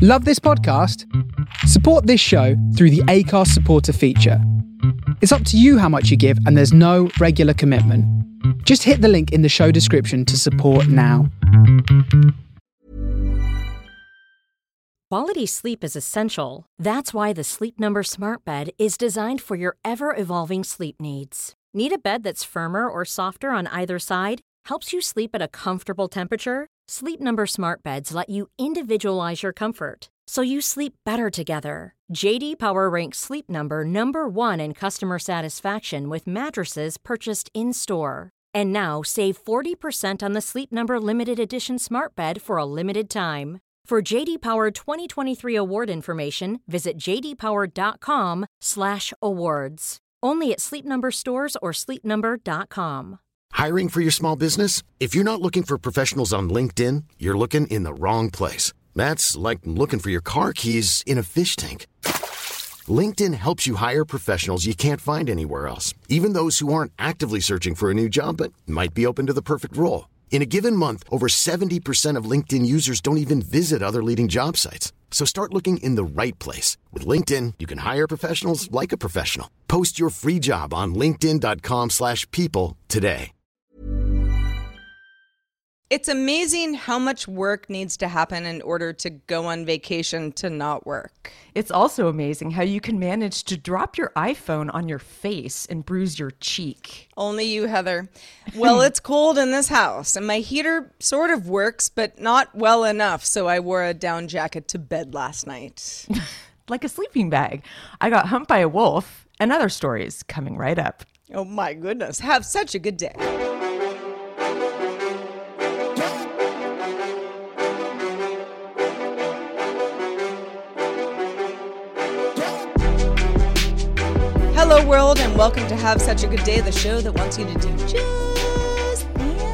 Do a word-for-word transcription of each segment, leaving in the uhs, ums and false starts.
Love this podcast? Support this show through the Acast supporter feature. It's up to you how much you give, and there's no regular commitment. Just hit the link in the show description to support now. Quality sleep is essential. That's why the Sleep Number Smart Bed is designed for your ever-evolving sleep needs. Need a bed that's firmer or softer on either side? Helps you sleep at a comfortable temperature? Sleep Number Smart Beds let you individualize your comfort, so you sleep better together. J D Power ranks Sleep Number number one in customer satisfaction with mattresses purchased in-store. And now save forty percent on the Sleep Number Limited Edition Smart Bed for a limited time. For J D Power twenty twenty-three award information, visit jdpower.com slash awards. Only at Sleep Number stores or sleep number dot com. Hiring for your small business? If you're not looking for professionals on LinkedIn, you're looking in the wrong place. That's like looking for your car keys in a fish tank. LinkedIn helps you hire professionals you can't find anywhere else, even those who aren't actively searching for a new job but might be open to the perfect role. In a given month, over seventy percent of LinkedIn users don't even visit other leading job sites. So start looking in the right place. With LinkedIn, you can hire professionals like a professional. Post your free job on linkedin.com slash people today. It's amazing how much work needs to happen in order to go on vacation to not work. It's also amazing how you can manage to drop your iPhone on your face and bruise your cheek. Only you, Heather. Well, it's cold in this house, and my heater sort of works, but not well enough, so I wore a down jacket to bed last night. Like a sleeping bag. I got humped by a wolf, and other stories coming right up. Oh my goodness. Have such a good day. Hello, world, and welcome to Have Such a Good Day, the show that wants you to do just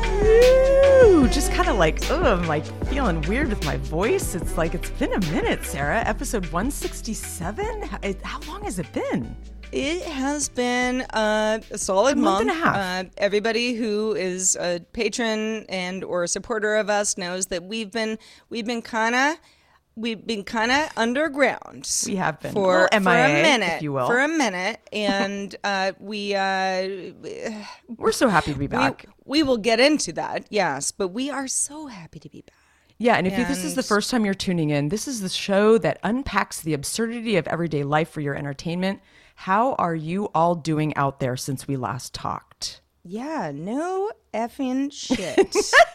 Ooh, just kind of like, oh, I'm like feeling weird with my voice. It's like, it's been a minute, Sarah. Episode one sixty-seven? How, how long has it been? It has been uh, a solid a month, month and a half. Uh, everybody who is a patron and or a supporter of us knows that we've been we've been kind of we've been kind of underground. We have been for, well, M I A, for a minute, if you will. for a minute, and uh, we uh, we're so happy to be back. We, we will get into that, yes, but we are so happy to be back. Yeah, and if and... this is the first time you're tuning in, this is the show that unpacks the absurdity of everyday life for your entertainment. How are you all doing out there since we last talked? Yeah, no effing shit.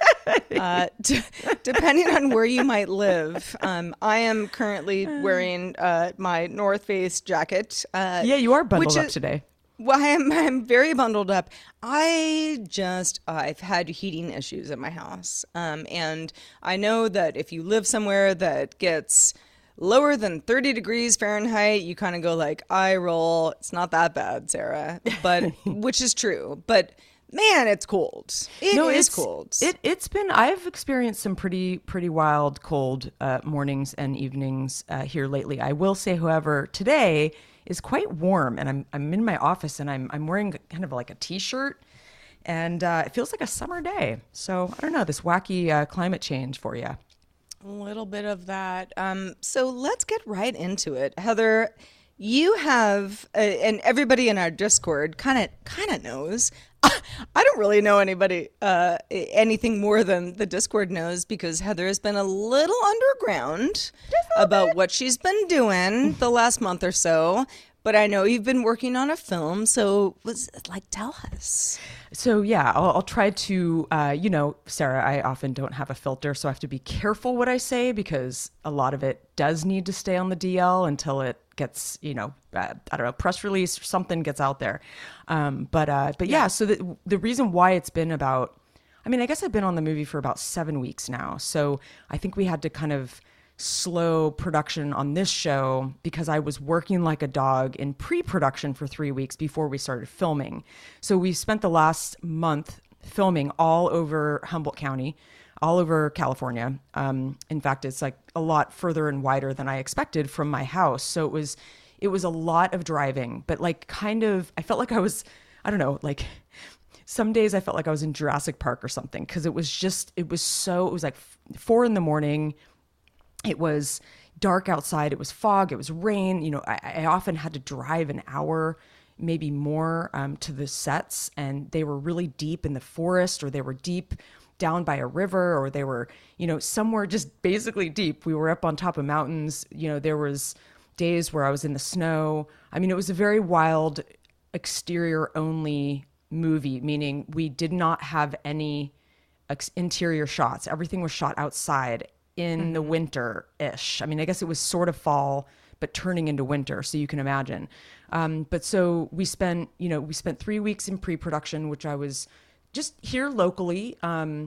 uh, d- depending on where you might live, um, I am currently wearing uh, my North Face jacket. Uh, yeah, you are bundled up is, today. Well, I am, I'm very bundled up. I just, uh, I've had heating issues at my house. Um, and I know that if you live somewhere that gets lower than thirty degrees Fahrenheit, you kind of go like, eye roll. It's not that bad, Sarah, but which is true. But man, it's cold. It no, is it's, cold. It, it's been, I've experienced some pretty, pretty wild cold uh, mornings and evenings uh, here lately. I will say, however, today is quite warm, and I'm I'm in my office, and I'm I'm wearing kind of like a t-shirt, and uh, it feels like a summer day. So I don't know, this wacky uh, climate change for you. A little bit of that. Um, so let's get right into it, Heather. You have, uh, and everybody in our Discord kind of kind of knows. I don't really know anybody, uh, anything more than the Discord knows, because Heather has been a little underground about what she's been doing the last month or so. But I know you've been working on a film, so was like, tell us. So yeah, I'll, I'll try to, uh, you know, Sarah, I often don't have a filter, so I have to be careful what I say, because a lot of it does need to stay on the D L until it gets, you know, uh, I don't know, press release or something gets out there. Um, but uh, but yeah, yeah so the, the reason why it's been about, I mean, I guess I've been on the movie for about seven weeks now. So I think we had to kind of slow production on this show because I was working like a dog in pre-production for three weeks before we started filming. So we spent the last month filming all over Humboldt County, all over California. Um, in fact, it's like a lot further and wider than I expected from my house. So it was, it was a lot of driving, but like kind of, I felt like I was, I don't know, like some days I felt like I was in Jurassic Park or something. Cause it was just, it was so, it was like four in the morning. It was, dark outside. It was fog. It was rain. You know, I, I often had to drive an hour, maybe more, um, to the sets, and they were really deep in the forest, or they were deep down by a river, or they were, you know, somewhere just basically deep. We were up on top of mountains. You know, there was days where I was in the snow. I mean, it was a very wild, exterior only movie, meaning we did not have any ex- interior shots. Everything was shot outside in mm-hmm. the winter-ish. I mean, I guess it was sort of fall, but turning into winter, so you can imagine. Um, but so we spent, you know, we spent three weeks in pre-production, which I was just here locally. Um,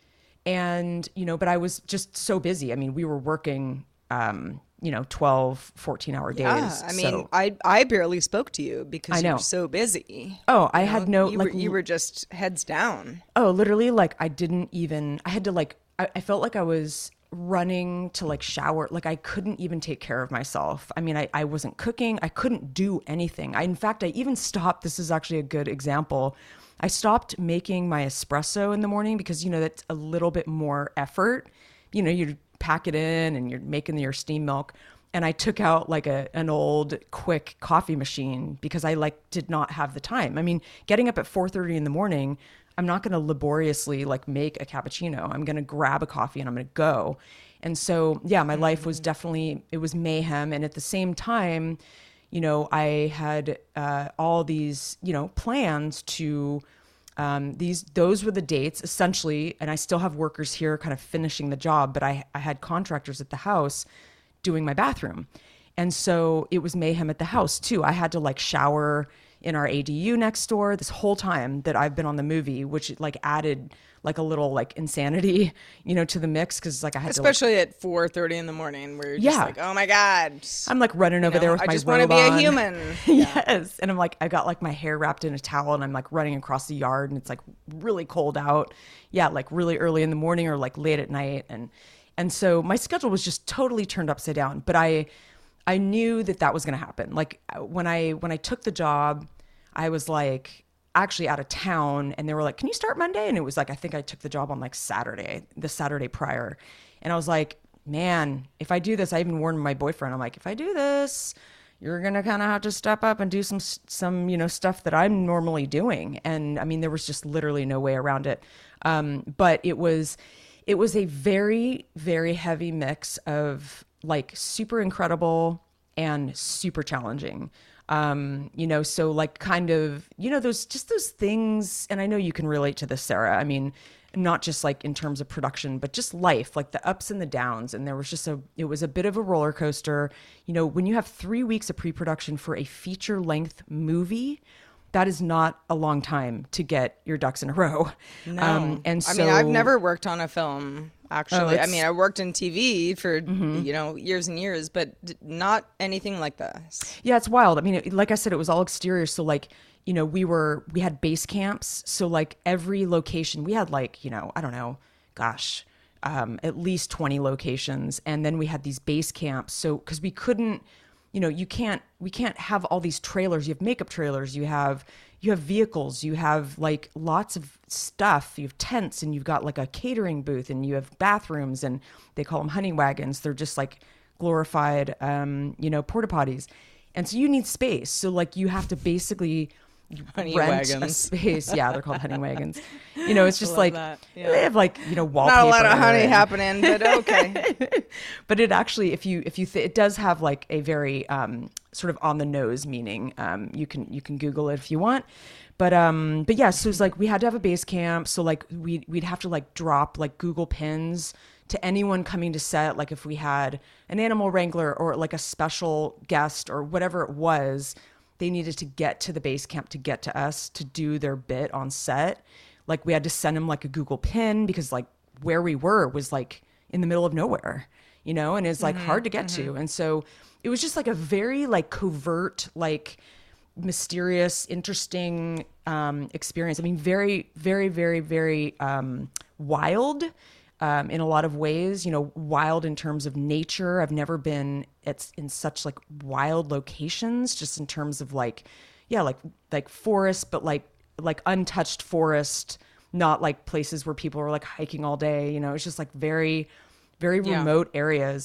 and, you know, but I was just so busy. I mean, we were working, um, you know, twelve, fourteen hour days. Yeah, I mean, so. I I barely spoke to you because I know. you were so busy. Oh, I you know? had no, you like, were, you were just heads down. Oh, literally, like, I didn't even, I had to, like, I, I felt like I was running to, like, shower. Like, I couldn't even take care of myself. I mean, I, I wasn't cooking. I couldn't do anything. I, in fact, I even stopped. This is actually a good example. I stopped making my espresso in the morning because, you know, that's a little bit more effort. You know, you pack it in and you're making your steam milk. And I took out like a an old quick coffee machine because I like did not have the time. I mean, getting up at four thirty in the morning, I'm not going to laboriously like make a cappuccino. I'm going to grab a coffee and I'm going to go. And so, yeah, my life was definitely, it was mayhem. And at the same time, you know, I had uh, all these, you know, plans to, um, these, those were the dates essentially. And I still have workers here kind of finishing the job, but I, I had contractors at the house doing my bathroom. And so it was mayhem at the house too. I had to like shower in our A D U next door this whole time that I've been on the movie, which like added like a little like insanity, you know, to the mix. Cause like I had Especially to like, at four thirty in the morning where you're yeah. just like, oh my God. I'm like running over you know, there with I my just robe want to be on. a human. Yes. And I'm like, I got like my hair wrapped in a towel and I'm like running across the yard and it's like really cold out. Yeah. Like really early in the morning or like late at night. And, and so my schedule was just totally turned upside down, but I, I knew that that was going to happen. Like when I, when I took the job, I was like actually out of town and they were like, can you start Monday? And it was like, I think I took the job on like Saturday, the Saturday prior. And I was like, man, if I do this, I even warned my boyfriend, I'm like, if I do this, you're going to kind of have to step up and do some, some, you know, stuff that I'm normally doing. And I mean, there was just literally no way around it. Um, but it was, it was a very, very heavy mix of like super incredible and super challenging. Um, you know, so like kind of, you know, those, just those things. And I know you can relate to this, Sarah. I mean, not just like in terms of production, but just life, like the ups and the downs. And there was just a, it was a bit of a roller coaster. You know, when you have three weeks of pre-production for a feature length movie, that is not a long time to get your ducks in a row. No. Um, and so, I mean, I've never worked on a film, actually. Oh, I mean, I worked in T V for, mm-hmm. you know, years and years, but d- not anything like this. Yeah, it's wild. I mean, it, like I said, it was all exterior. So like, you know, we were, we had base camps. So like every location, we had like, you know, I don't know, gosh, um, at least twenty locations. And then we had these base camps. So, cause we couldn't, you know, you can't, we can't have all these trailers. You have makeup trailers, you have, you have vehicles, you have like lots of stuff, you have tents and you've got like a catering booth and you have bathrooms and they call them honey wagons. They're just like glorified, um, you know, porta potties. And so you need space. So like you have to basically honey rent wagons. a space. Yeah, they're called honey wagons. You know, it's just like, that. Yeah. they have like, you know, wallpaper. Not a lot of honey and, happening, but okay. but it actually, if you, if you, th- it does have like a very, um, sort of on the nose meaning. Um, you can, you can Google it if you want, but, um, but yeah, so it's like, we had to have a base camp. So like we, we'd have to like drop like Google pins to anyone coming to set. Like if we had an animal wrangler or like a special guest or whatever it was, they needed to get to the base camp to get to us to do their bit on set. Like we had to send them like a Google pin because like where we were was like in the middle of nowhere, you know, and it's like mm-hmm, hard to get mm-hmm. to. And so it was just like a very like covert, like mysterious, interesting um, experience. I mean, very, very, very, very um, wild. Um, in a lot of ways, you know, wild in terms of nature. I've never been it's in such like wild locations, just in terms of like, yeah, like like forest, but like like untouched forest, not like places where people are like hiking all day. You know, it's just like very, very yeah. remote areas.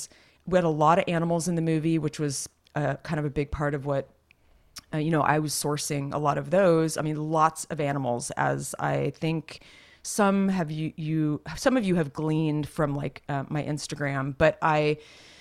we had a lot of animals in the movie, which was uh, kind of a big part of what, uh, you know, I was sourcing a lot of those. I mean, lots of animals, as I think some have you, you some of you have gleaned from like uh, my Instagram, but I,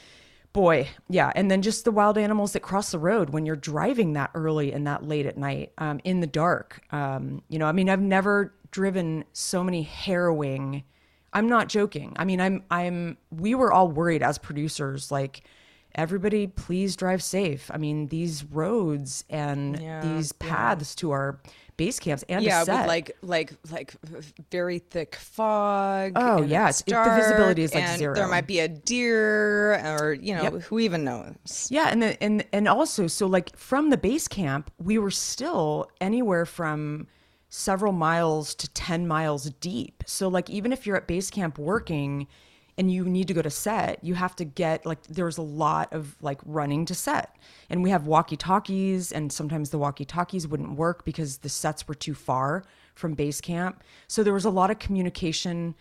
boy, yeah. And then just the wild animals that cross the road when you're driving that early and that late at night, um, in the dark. Um, you know, I mean, I've never driven so many harrowing. I'm not joking. I mean, I'm, I'm, we were all worried as producers, like, everybody please drive safe. I mean, these roads and Yeah, these paths to our base camps and Yeah, to set. with like like like very thick fog. Oh, and yeah, it's it's- the visibility is, like, and zero. There might be a deer, or you know, Yep. who even knows? Yeah, and the, and and also, so like from the base camp, we were still anywhere from several miles to ten miles deep. So like even if you're at base camp working and you need to go to set, you have to get like there's a lot of like running to set. And we have walkie-talkies, and sometimes the walkie-talkies wouldn't work because the sets were too far from base camp. So there was a lot of communication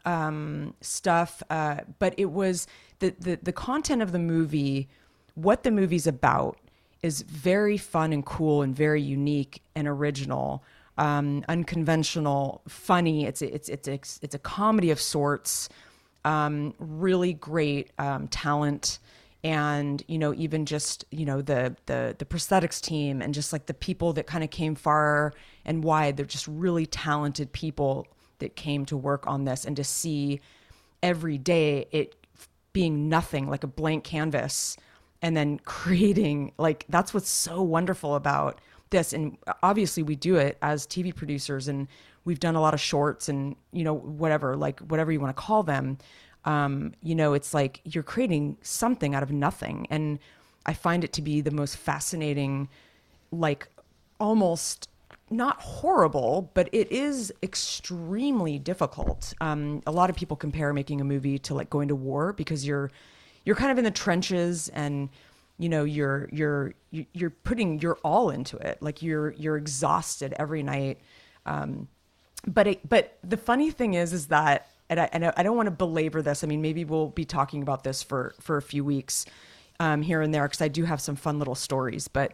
um, stuff, uh, but it was the, the the content of the movie, what the movie's about is very fun and cool and very unique and original, um, unconventional, funny. It's a, it's it's it's it's a comedy of sorts. Um, really great um, talent, and you know, even just you know the the the prosthetics team and just like the people that kind of came far and wide. They're just really talented people that came to work on this, and to see every day it being nothing, like a blank canvas, and then creating, like, that's what's so wonderful about this. And obviously we do it as T V producers, and we've done a lot of shorts and, you know, whatever, like whatever you want to call them. Um, you know, it's like you're creating something out of nothing. And I find it to be the most fascinating, like almost not horrible, but it is extremely difficult. Um, a lot of people compare making a movie to like going to war, because you're, you're kind of in the trenches, and you know, you're, you're, you're putting your all into it. Like you're, you're exhausted every night. Um, but, it, but the funny thing is, is that, and I, and I don't want to belabor this. I mean, maybe we'll be talking about this for, for a few weeks, um, here and there, 'cause I do have some fun little stories, but,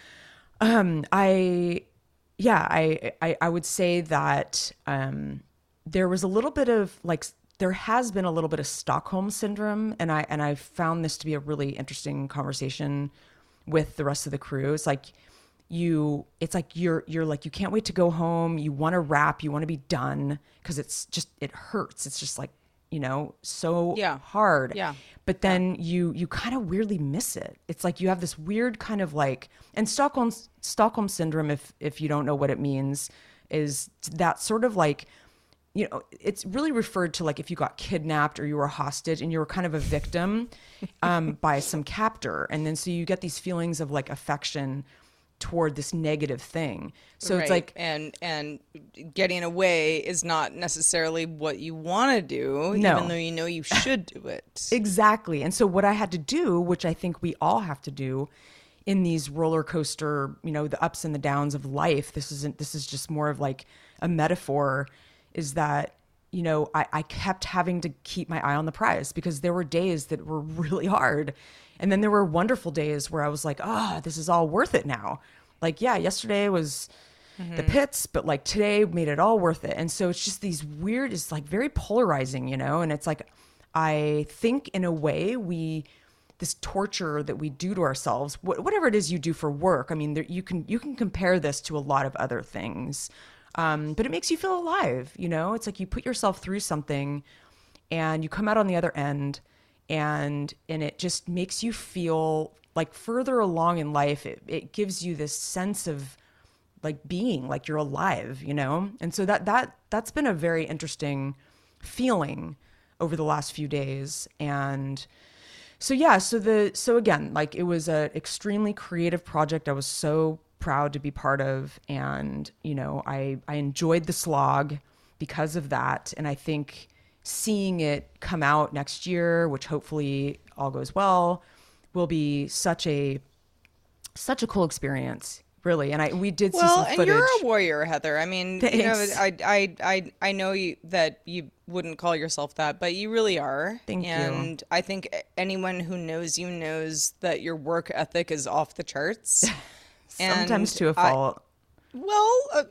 um, I, yeah, I, I, I would say that, um, there was a little bit of like, there has been a little bit of Stockholm syndrome. And I, and I found this to be a really interesting conversation with the rest of the crew. It's like you, it's like you're, you're like, you can't wait to go home. You want to wrap, you want to be done, because it's just, it hurts. It's just like, you know, so Yeah. hard. Yeah. But then you, you kind of weirdly miss it. It's like you have this weird kind of like, and Stockholm, Stockholm syndrome, if, if you don't know what it means, is that sort of like, you know, it's really referred to like if you got kidnapped or you were a hostage and you were kind of a victim um, by some captor. And then so you get these feelings of like affection toward this negative thing. So Right. it's like, and and getting away is not necessarily what you want to do, No. even though you know you should do it. exactly. And so what I had to do, which I think we all have to do in these roller coaster, you know, the ups and the downs of life, this isn't, this is just more of like a metaphor, is that, you know, I, I kept having to keep my eye on the prize, because there were days that were really hard. And then there were wonderful days where I was like, oh, this is all worth it now. Like, yeah, yesterday was mm-hmm. the pits, but like today made it all worth it. And so it's just these weird, it's like very polarizing, you know? And it's like, I think in a way we, this torture that we do to ourselves, wh- whatever it is you do for work. I mean, there, you can, you can compare this to a lot of other things. Um, but it makes you feel alive, you know? It's like you put yourself through something and you come out on the other end, and and it just makes you feel like further along in life. It, it gives you this sense of like being, like you're alive, you know? And so that that that's been a very interesting feeling over the last few days. And so yeah, so the so again, like it was an extremely creative project. I was so proud to be part of, and you know, I I enjoyed the slog because of that. And I think seeing it come out next year, which hopefully all goes well, will be such a such a cool experience, really. And I we did see Well, some and footage. you're a warrior, Heather. I mean, you know, Thanks. I, I, I, I know you that you wouldn't call yourself that, but you really are. Thank you. And I think anyone who knows you knows that your work ethic is off the charts. Sometimes And to a I- fault. Well, uh,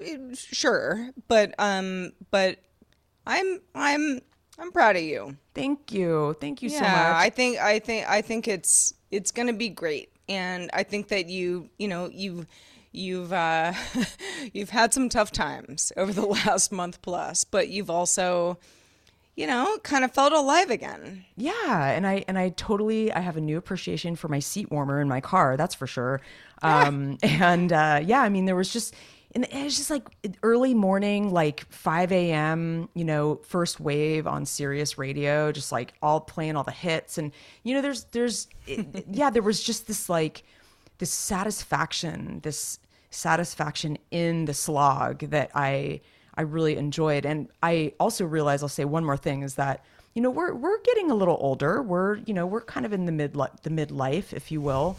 sure, but um, but I'm I'm I'm proud of you. Thank you. Thank you Yeah, so much. I think I think I think it's it's gonna be great, and I think that you you know you you've uh, you've had some tough times over the last month plus, but you've also you know kind of felt alive again. Yeah, and I and I totally I have a new appreciation for my seat warmer in my car. That's for sure. Um, and uh, yeah, I mean, there was just and it was just like early morning, like five a.m. You know, first wave on Sirius Radio, just like all playing all the hits, and you know, there's there's it, yeah, there was just this like this satisfaction, this satisfaction in the slog that I I really enjoyed. And I also realized, I'll say one more thing, is that, you know, we're we're getting a little older. We're, you know, we're kind of in the mid the midlife, if you will.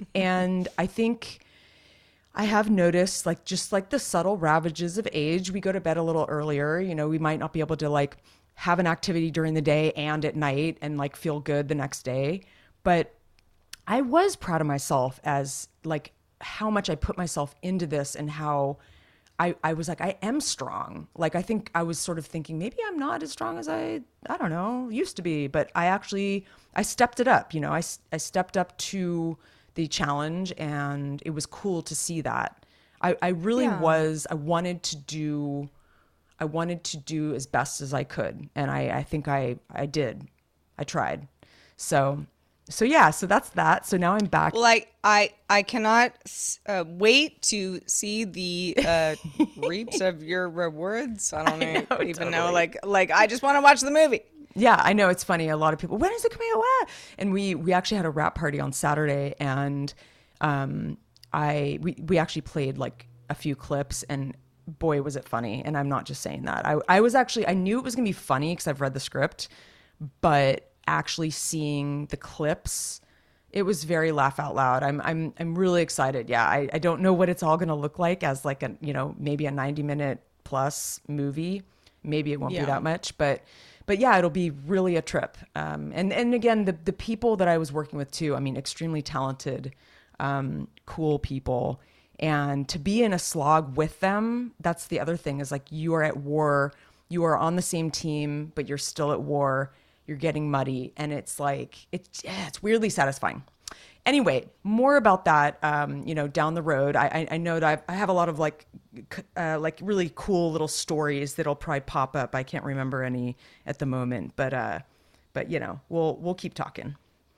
And I think I have noticed, like, just like the subtle ravages of age. We go to bed a little earlier. You know, we might not be able to like have an activity during the day and at night and like feel good the next day. But I was proud of myself as like how much I put myself into this, and how I, I was like, I am strong. Like, I think I was sort of thinking maybe I'm not as strong as I, I don't know, used to be, but I actually, I stepped it up, you know, I, I stepped up to the challenge, and it was cool to see that. I, I really Yeah. was, I wanted to do, I wanted to do as best as I could. And I, I think I, I did, I tried. So, so yeah, so that's that. So now I'm back. Like I I cannot uh, wait to see the uh, reaps of your rewards. I don't know, know, even know. totally. Like like I just want to watch the movie. Yeah, I know, it's funny. A lot of people, when is it coming out? Ah! And we we actually had a rap party on Saturday, and um, I we we actually played like a few clips, and boy, was it funny. And I'm not just saying that. I I was actually, I knew it was gonna be funny because I've read the script, but actually seeing the clips, it was very laugh out loud. I'm I'm I'm really excited. Yeah, I, I don't know what it's all gonna look like as like a, you know, maybe a ninety minute plus movie. Maybe it won't Yeah. be that much, but but yeah, it'll be really a trip. Um, and and again, the the people that I was working with too, I mean, extremely talented, um, cool people. And to be in a slog with them, that's the other thing, is like you are at war, you are on the same team, but you're still at war. You're getting muddy, and it's like it's yeah, it's weirdly satisfying. Anyway, more about that, um, you know, down the road. I, I, I know that I've, I have a lot of like, c- uh, like really cool little stories that'll probably pop up. I can't remember any at the moment, but, uh, but you know, we'll we'll keep talking.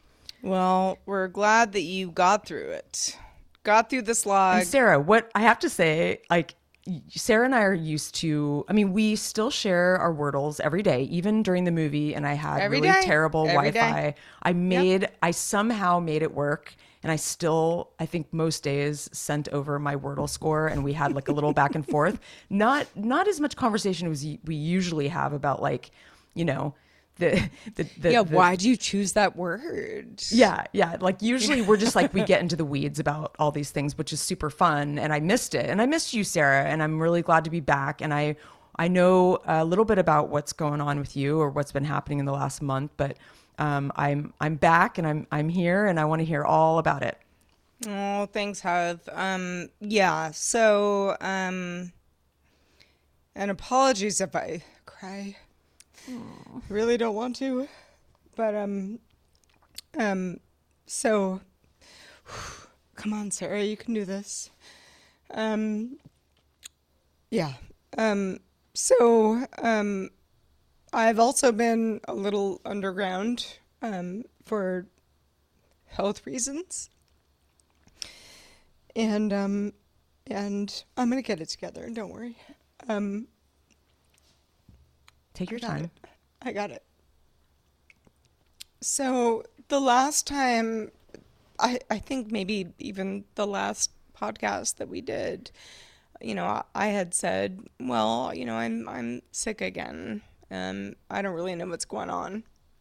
Well, we're glad that you got through it. Got through the slog. And Sarah, what I have to say, like, Sarah and I are used to, I mean, we still share our Wordles every day, even during the movie. And I had Every really day. terrible Every Wi-Fi. day. I made, I somehow made it work. And I still, I think most days sent over my Wordle score, and we had like a little back and forth. Not, not as much conversation as we usually have about, like, you know, the, the, the yeah, the, why'd you choose that word? Yeah, yeah. Like usually we're just like, we get into the weeds about all these things, which is super fun. And I missed it. And I missed you, Sarah. And I'm really glad to be back. And I I know a little bit about what's going on with you, or what's been happening in the last month, but um, I'm I'm back, and I'm I'm here, and I want to hear all about it. Oh, thanks, Heath. Um, yeah. So, um, and apologies if I cry. I really don't want to, but um, um, so come on, Sarah, you can do this. Um, yeah. Um, so um, I've also been a little underground um for health reasons, and um, and I'm gonna get it together. Don't worry. Um. Take your I got time. it. I got it. So the last time, I I think maybe even the last podcast that we did, you know, I, I had said, well, you know, I'm I'm sick again. Um, I don't really know what's going on.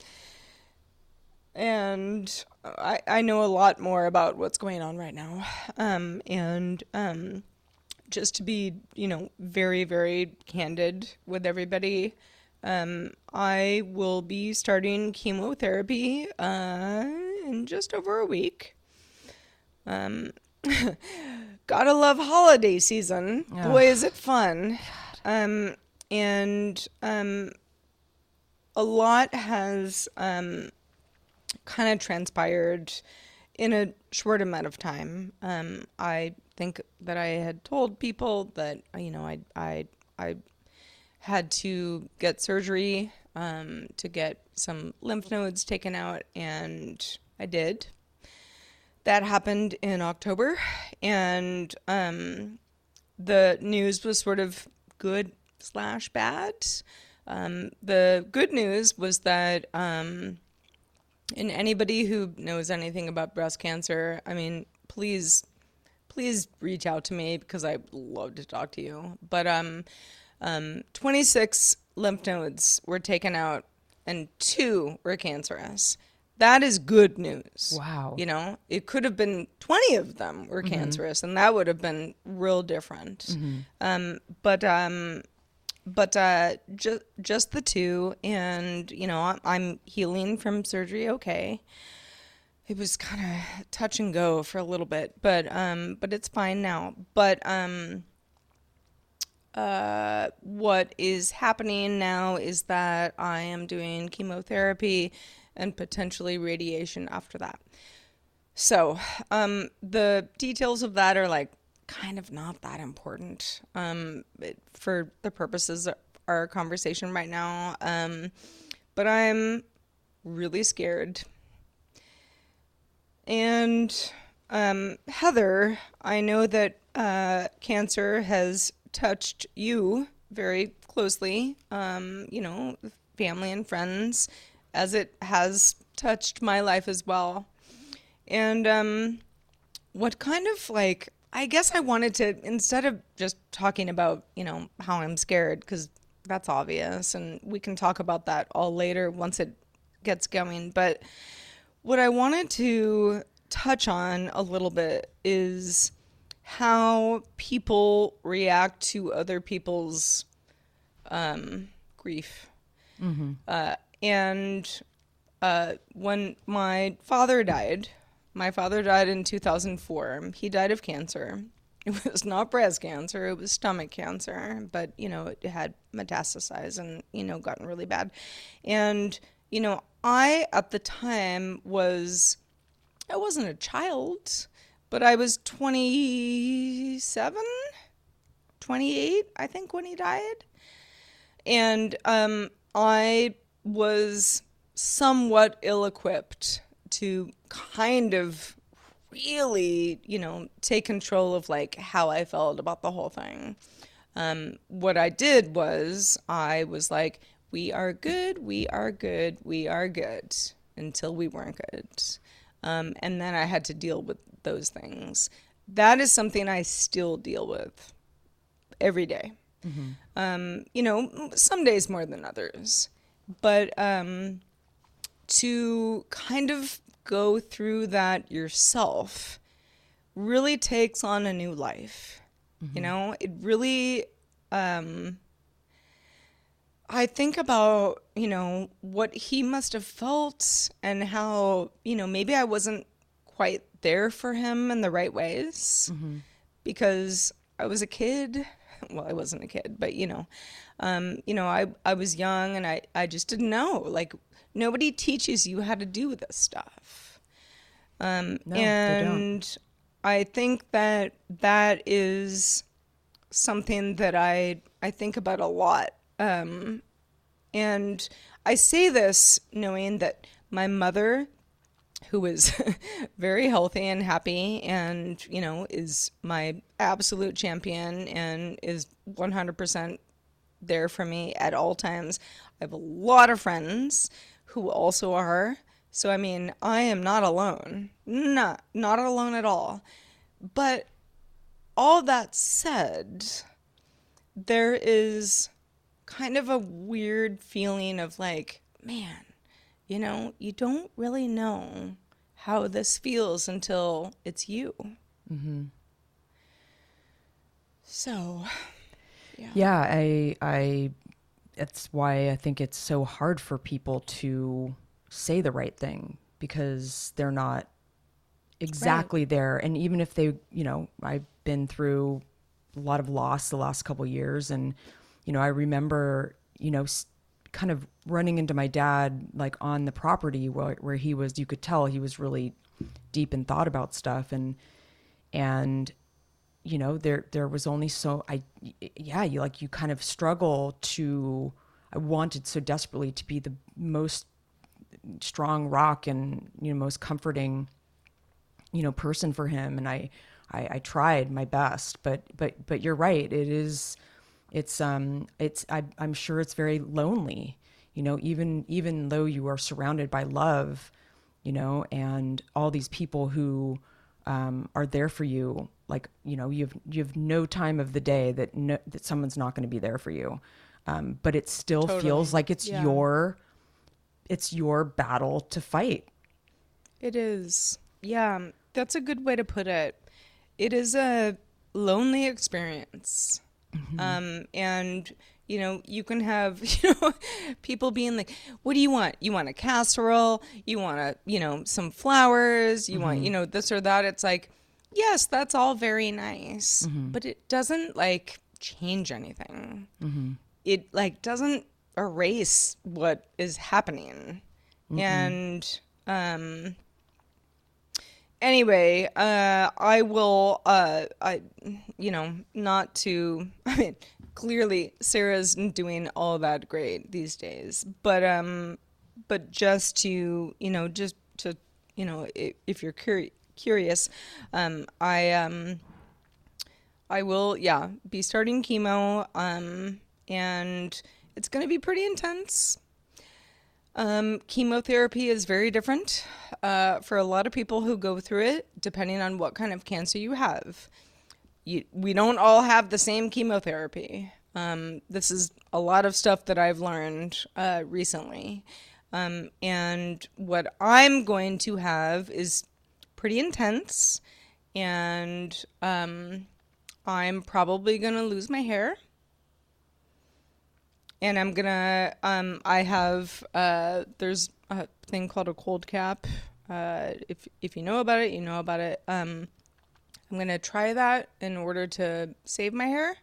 And I I know a lot more about what's going on right now. Um, and um, just to be, you know, very very candid with everybody. um, I will be starting chemotherapy uh, in just over a week. Um, gotta love holiday season. Oh. Boy, is it fun. Um, and um, a lot has um, kind of transpired in a short amount of time. Um, I think that I had told people that, you know, I, I, I had to get surgery um, to get some lymph nodes taken out, and I did. That happened in October, and um, the news was sort of good slash bad. Um, the good news was that, um, and anybody who knows anything about breast cancer, I mean, please, please reach out to me because I'd love to talk to you. But um, um, twenty-six lymph nodes were taken out and two were cancerous. That is good news. Wow. You know, it could have been twenty of them were mm-hmm. cancerous, and that would have been real different. Mm-hmm. Um, but um, but uh, just just the two, and you know, I'm, I'm healing from surgery. Okay, it was kind of touch and go for a little bit, but um, but it's fine now. But um, uh, what is happening now is that I am doing chemotherapy and potentially radiation after that. So um, the details of that are like kind of not that important um, it, for the purposes of our conversation right now. Um, but I'm really scared. And um, Heather, I know that uh, cancer has touched you very closely, um, you know, family and friends, as it has touched my life as well. And um, what kind of like, I guess I wanted to, instead of just talking about, you know, how I'm scared, because that's obvious, and we can talk about that all later once it gets going. But what I wanted to touch on a little bit is how people react to other people's um, grief. Mm-hmm. Uh, and uh, when my father died, my father died in two thousand four. He died of cancer. It was not breast cancer, it was stomach cancer, but, you know, it had metastasized and, you know, gotten really bad. And, you know, I, at the time, was, I wasn't a child, but I was twenty-seven, twenty-eight, I think, when he died. And um, I was somewhat ill-equipped to kind of really, you know, take control of like how I felt about the whole thing. Um, what I did was I was like, we are good, we are good, we are good, until we weren't good. Um, and then I had to deal with those things. That is something I still deal with every day. Mm-hmm. Um, you know, some days more than others. But um, to kind of go through that yourself really takes on a new life. Mm-hmm. You know, it really, um, I think about, you know, what he must have felt and how, you know, maybe I wasn't quite there for him in the right ways mm-hmm. because I was a kid. Well, I wasn't a kid, but, you know, um, you know, I, I was young and I, I just didn't know. Like, nobody teaches you how to do this stuff. Um, no, and they don't. I think that that is something that I, I think about a lot. Um, and I say this knowing that my mother, who is very healthy and happy and, you know, is my absolute champion and is one hundred percent there for me at all times. I have a lot of friends who also are. So, I mean, I am not alone. Not, not alone at all. But all that said, there is kind of a weird feeling of like, man, you know, you don't really know how this feels until it's you. Mm-hmm. So, yeah. Yeah, I I it's why I think it's so hard for people to say the right thing, because they're not exactly right there. And even if they, you know, I've been through a lot of loss the last couple of years, and, you know, I remember, you know, kind of running into my dad, like on the property where, where he was, you could tell he was really deep in thought about stuff. And, and, you know, there, there was only so I, yeah, you like, you kind of struggle to, I wanted so desperately to be the most strong rock and, you know, most comforting, you know, person for him. And I, I, I tried my best, but, but, but you're right. It is, it's, um, it's, I, I'm sure it's very lonely, you know, even, even though you are surrounded by love, you know, and all these people who, um, are there for you. Like, you know, you have, you have no time of the day that no, that someone's not going to be there for you. Um, but it still totally feels like it's yeah. your, it's your battle to fight. It is. Yeah. That's a good way to put it. It is a lonely experience. Mm-hmm. Um, and, you know, you can have, you know, people being like, what do you want? You want a casserole? You want a, you know, some flowers? You mm-hmm. want, you know, this or that? It's like, yes, that's all very nice, mm-hmm. but it doesn't like change anything. Mm-hmm. It like doesn't erase what is happening. Mm-hmm. And, um, anyway, uh, I will, uh, I, you know, not to, I mean, clearly Sarah's doing all that great these days, but, um, but just to, you know, just to, you know, if, if you're curious, curious, um, I, um, I will, yeah, be starting chemo, um, and it's going to be pretty intense. Um, chemotherapy is very different uh, for a lot of people who go through it, depending on what kind of cancer you have. You, we don't all have the same chemotherapy. Um, this is a lot of stuff that I've learned uh, recently. Um, and what I'm going to have is pretty intense. And um, I'm probably going to lose my hair. And I'm gonna, um, I have, uh, there's a thing called a cold cap. Uh, if if you know about it, you know about it. Um, I'm gonna try that in order to save my hair.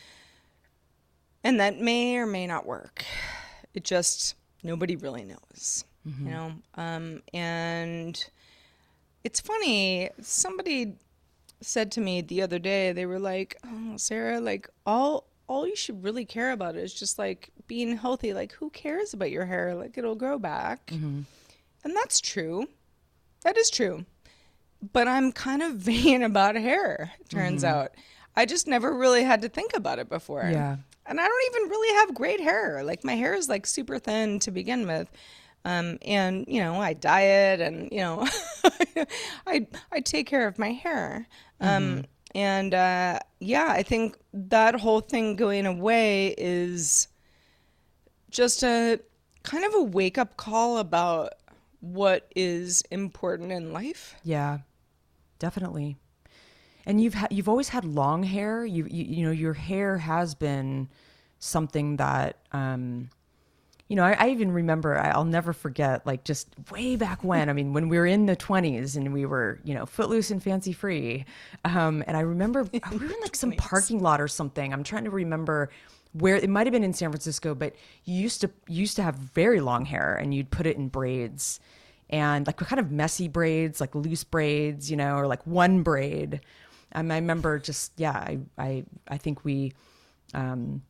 And that may or may not work. It just, nobody really knows, mm-hmm. you know? Um, and it's funny, somebody said to me the other day, they were like, oh, Sarah, like all, all you should really care about is just like being healthy. Like, who cares about your hair? Like, it'll grow back. Mm-hmm. And that's true. That is true. But I'm kind of vain about hair, it turns mm-hmm. out. I just never really had to think about it before. Yeah. And I don't even really have great hair. Like, my hair is like super thin to begin with. Um, and, you know, I diet and, you know, I, I take care of my hair. Um, mm-hmm. And, uh, yeah, I think that whole thing going away is just a kind of a wake up call about what is important in life. Yeah, definitely. And you've had, you've always had long hair. You, you, you know, your hair has been something that, um, you know, I, I even remember, I, I'll never forget, like just way back when, I mean, when we were in the twenties and we were, you know, footloose and fancy free. Um, and I remember we were in like some parking lot or something. I'm trying to remember where, it might've been in San Francisco, but you used to, you used to have very long hair and you'd put it in braids and like kind of messy braids, like loose braids, you know, or like one braid. Um, I remember just, yeah, I, I, I think we, um,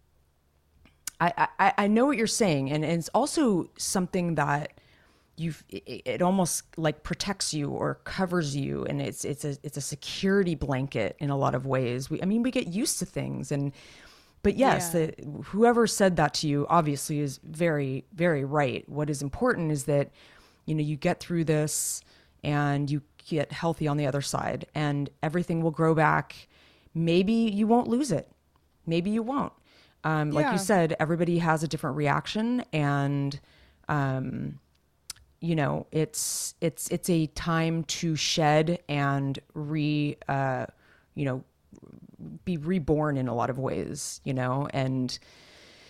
I, I, I know what you're saying. And, and it's also something that you've, it, it almost like protects you or covers you. And it's, it's a, it's a security blanket in a lot of ways. We, I mean, we get used to things and, but yes, yeah. the, whoever said that to you obviously is very, very right. What is important is that, you know, you get through this and you get healthy on the other side and everything will grow back. Maybe you won't lose it. Maybe you won't. Um, like yeah. you said, everybody has a different reaction and, um, you know, it's, it's, it's a time to shed and re, uh, you know, be reborn in a lot of ways, you know, and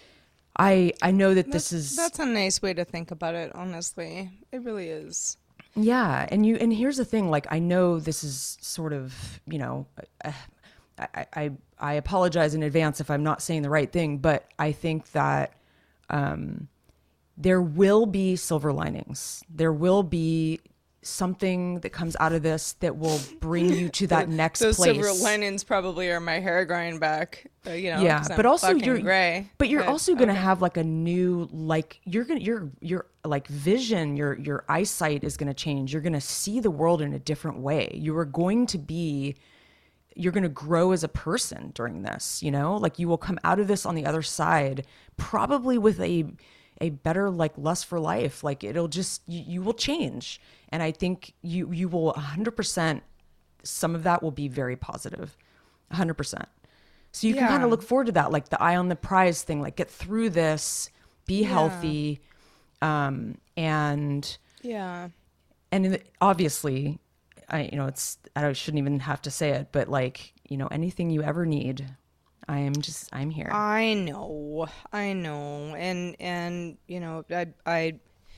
I I know that That's, this is that's a nice way to think about it, honestly. It really is. yeah, and you and here's the thing, like I know this is sort of, you know, uh, I I I apologize in advance if I'm not saying the right thing, but I think that um there will be silver linings. There will be something that comes out of this that will bring you to that next Those place. silver linings probably are my hair growing back. Uh, you know, Yeah, 'cause I'm but also fucking you're gray. but you're But, also going to okay. have like a new like you're going to your your like vision, your your eyesight is going to change. You're going to see the world in a different way. You are going to be you're going to grow as a person during this, you know? Like you will come out of this on the other side probably with a a better like lust for life. Like it'll just you, you will change. And I think you you will one hundred percent some of that will be very positive. one hundred percent. So you can Yeah. kind of look forward to that, like the eye on the prize thing, like get through this, be healthy, um, and Yeah. and in the, obviously, I you know it's I don't- shouldn't even have to say it, but like you know anything you ever need, I am just I'm here. I know, I know, and and you know, I I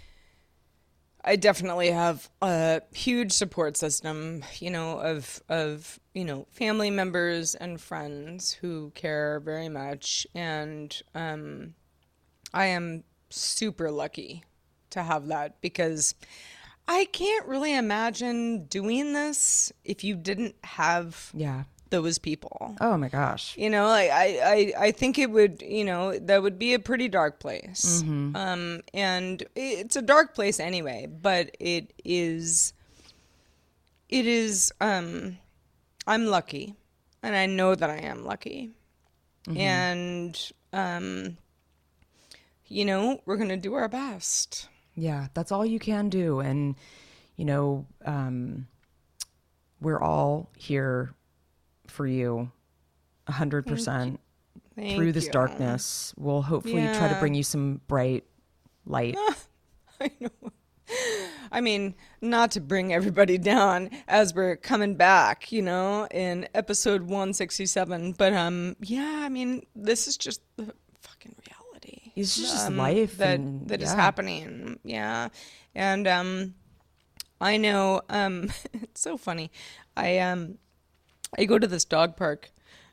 I definitely have a huge support system, you know, of of you know family members and friends who care very much, and um, I am super lucky to have that because I can't really imagine doing this if you didn't have yeah. those people. Oh my gosh. You know, like I, I, I think it would, you know, that would be a pretty dark place. Um, and it's a dark place anyway, but it is, it is, um, I'm lucky and I know that I am lucky. And, um, you know, we're going to do our best. Yeah, that's all you can do. And, you know, um, we're all here for you a hundred percent Thank through this you. darkness. We'll hopefully try to Yeah. bring you some bright light. I know. I mean, not to bring everybody down as we're coming back, you know, in episode one sixty-seven. But um, yeah, I mean, this is just the fucking reality. It's just um, life that and- that is yeah. happening. Yeah, and um, I know. Um, it's so funny. I um, I go to this dog park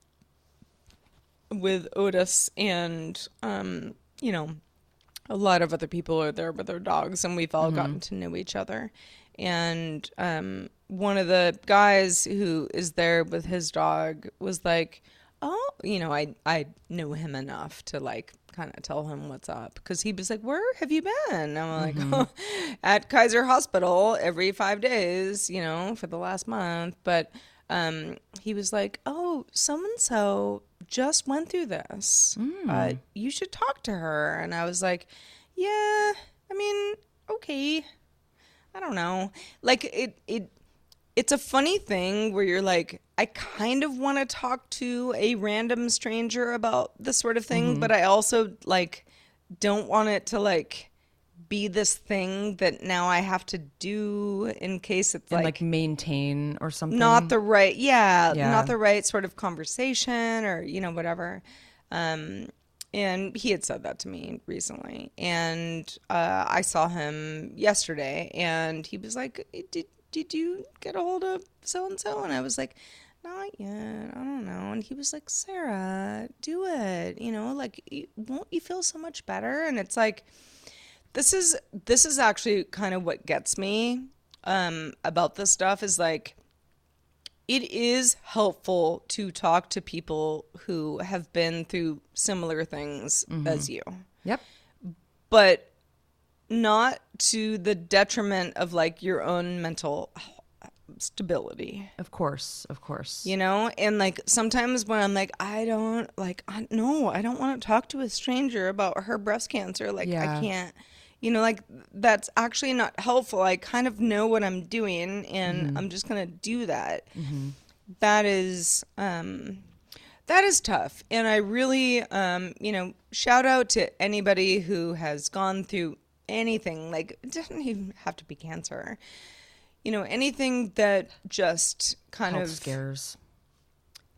with Otis, and um, you know, a lot of other people are there with their dogs, and we've all gotten to know each other. And um, one of the guys who is there with his dog was like, "Oh, you know, I I know him enough to like kind of tell him what's up," because he was like, "Where have you been?" And I'm like, oh, "At Kaiser Hospital every five days, you know, for the last month." But um, he was like, "Oh, so and so just went through this. Uh, you should talk to her." And I was like, "Yeah, I mean, okay. I don't know." Like it, it, it's a funny thing where you're like, I kind of want to talk to a random stranger about this sort of thing, but I also like don't want it to like be this thing that now I have to do in case it's And like, like maintain or something. not the right, yeah, Yeah. not the right sort of conversation or, you know, whatever. Um, and he had said that to me recently. And uh, I saw him yesterday and he was like, did, did you get a hold of so-and-so? And I was like, not yet. I don't know. And he was like, Sarah, do it. You know, like, y- won't you feel so much better? And it's like, this is this is actually kind of what gets me um, about this stuff is like, it is helpful to talk to people who have been through similar things as you, Yep. but not to the detriment of like your own mental stability. Of course. Of course. You know, and like sometimes when I'm like, I don't like, I, no, I don't want to talk to a stranger about her breast cancer. Like, Yeah. I can't, you know, like that's actually not helpful. I kind of know what I'm doing and I'm just going to do that. That is, um, that is tough. And I really, um, you know, shout out to anybody who has gone through anything. Like, it doesn't even have to be cancer. You know, anything that just kind Health of scares.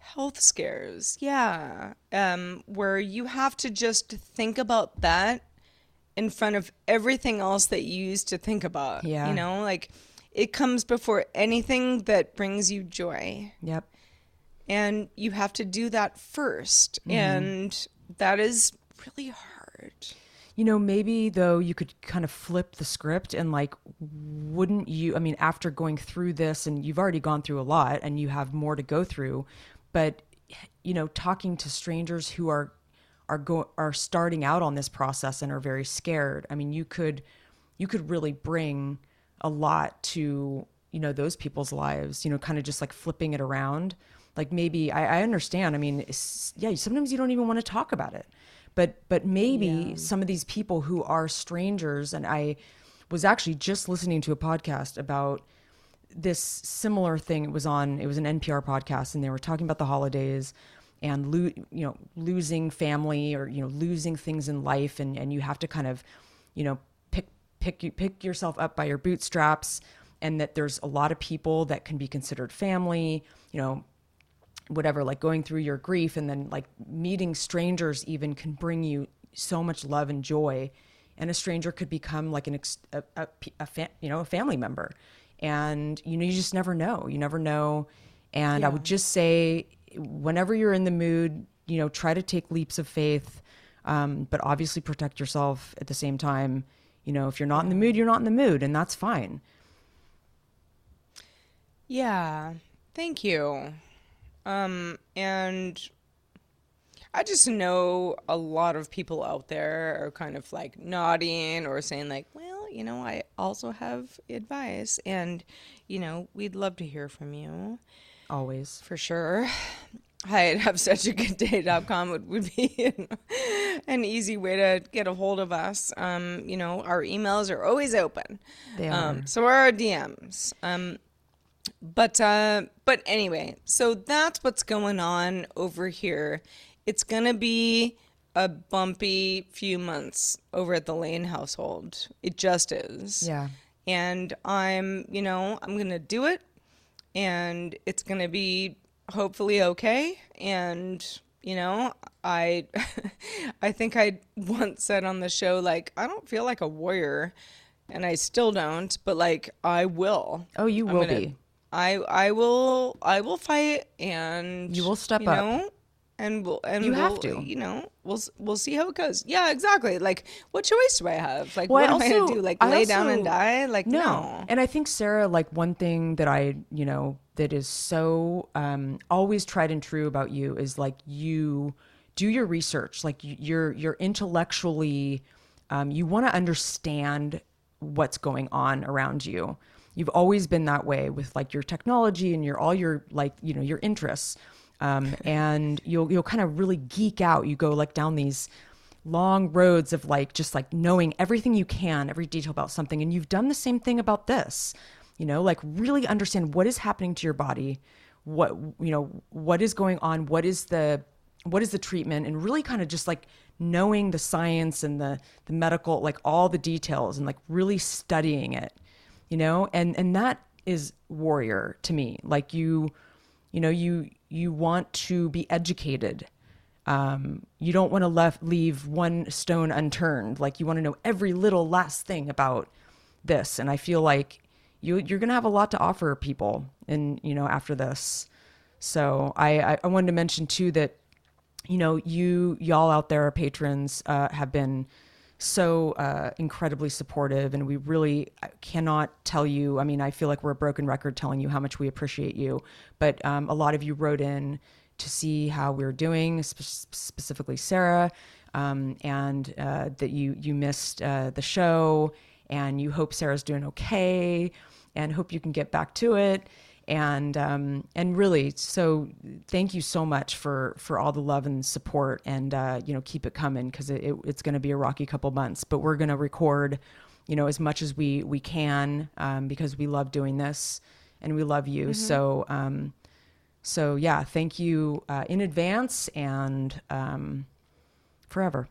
Health scares, yeah. Um, where you have to just think about that in front of everything else that you used to think about. Yeah. You know, like it comes before anything that brings you joy. Yep. And you have to do that first. Mm-hmm. And that is really hard. You know, maybe though you could kind of flip the script and like, wouldn't you, I mean, after going through this and you've already gone through a lot and you have more to go through, but, you know, talking to strangers who are, are go, are starting out on this process and are very scared. I mean, you could, you could really bring a lot to, you know, those people's lives, you know, kind of just like flipping it around. Like maybe I, I understand. I mean, it's, yeah, sometimes you don't even want to talk about it, but, but maybe yeah. some of these people who are strangers, and I was actually just listening to a podcast about this similar thing. It was on, it was an N P R podcast, and they were talking about the holidays and, lo- you know, losing family or, you know, losing things in life. And, and you have to kind of, you know, pick, pick, you pick yourself up by your bootstraps, and that there's a lot of people that can be considered family, you know, whatever, like going through your grief, and then like meeting strangers even can bring you so much love and joy. And a stranger could become like an, ex- a, a, a fa- you know, a family member. And, you know, you just never know. You never know. And yeah. I would just say, whenever you're in the mood, you know, try to take leaps of faith, um, but obviously protect yourself at the same time. You know, if you're not in the mood, you're not in the mood, and that's fine. Yeah. Thank you. Um, and I just know a lot of people out there are kind of like nodding or saying like, well, you know, I also have advice, and, you know, we'd love to hear from you. Always. For sure. I'd have such a good day dot com would, would be an, an easy way to get a hold of us. Um, you know, our emails are always open. They are. Um, so are our D Ms. Um, but, uh, but anyway, so that's what's going on over here. It's going to be a bumpy few months over at the Lane household. It just is. Yeah. And I'm, you know, I'm going to do it, and it's going to be hopefully okay. And, you know, I, I think I once said on the show, like, I don't feel like a warrior, and I still don't, but like, I will. Oh, you will gonna, be. I, I will, I will fight, and you will step you up. Know, And we'll, and you we'll, have to, you know, we'll, we'll see how it goes. Yeah, exactly. Like, what choice do I have? Like, well, what also, am I going to do? Like, I lay also, down and die? Like, no. no. And I think, Sarah, like one thing that I, you know, that is so um, always tried and true about you is like you do your research. Like you're, you're intellectually, um, you want to understand what's going on around you. You've always been that way with like your technology and your, all your like, you know, your interests. Um, and you'll, you'll kind of really geek out. You go like down these long roads of like, just like knowing everything you can, every detail about something. And you've done the same thing about this, you know, like really understand what is happening to your body, what, you know, what is going on, what is the, what is the treatment, and really kind of just like knowing the science and the, the medical, like all the details, and like really studying it, you know, and, and that is warrior to me. Like you, you know, you, you want to be educated. Um, you don't want to left, leave one stone unturned. Like you want to know every little last thing about this. And I feel like you, you're going to have a lot to offer people in, you know, after this. So I, I wanted to mention too, that, you know, you, y'all out there, our patrons, uh, have been so uh, incredibly supportive, and we really cannot tell you, I mean, I feel like we're a broken record telling you how much we appreciate you, but um, a lot of you wrote in to see how we're doing, spe- specifically Sarah, um, and uh, that you, you missed uh, the show, and you hope Sarah's doing okay, and hope you can get back to it. And, um, and really, so thank you so much for, for all the love and support, and, uh, you know, keep it coming, cause it, it, it's going to be a rocky couple months, but we're going to record, you know, as much as we, we can, um, because we love doing this and we love you. Mm-hmm. So, um, so yeah, thank you, uh, in advance, and, um, forever.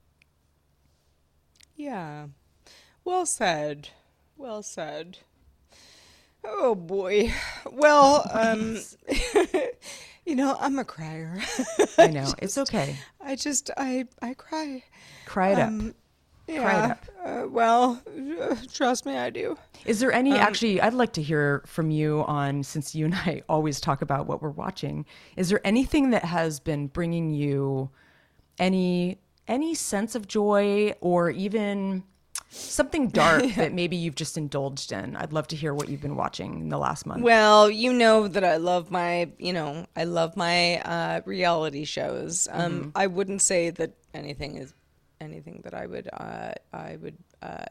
Yeah. Well said. Well said. Oh boy. Well, um, You know, I'm a crier. I know. Just- It's okay. I just, I, I cry. Cry it up. Um, Cry it Yeah. up. Uh, well, uh, trust me, I do. Is there any, Um, actually, I'd like to hear from you on, since you and I always talk about what we're watching, is there anything that has been bringing you any, any sense of joy or even something dark that maybe you've just indulged in? I'd love to hear what you've been watching in the last month. Well, you know that I love my, you know, I love my uh, reality shows. Um, Mm-hmm. I wouldn't say that anything is anything that I would, uh, I would uh,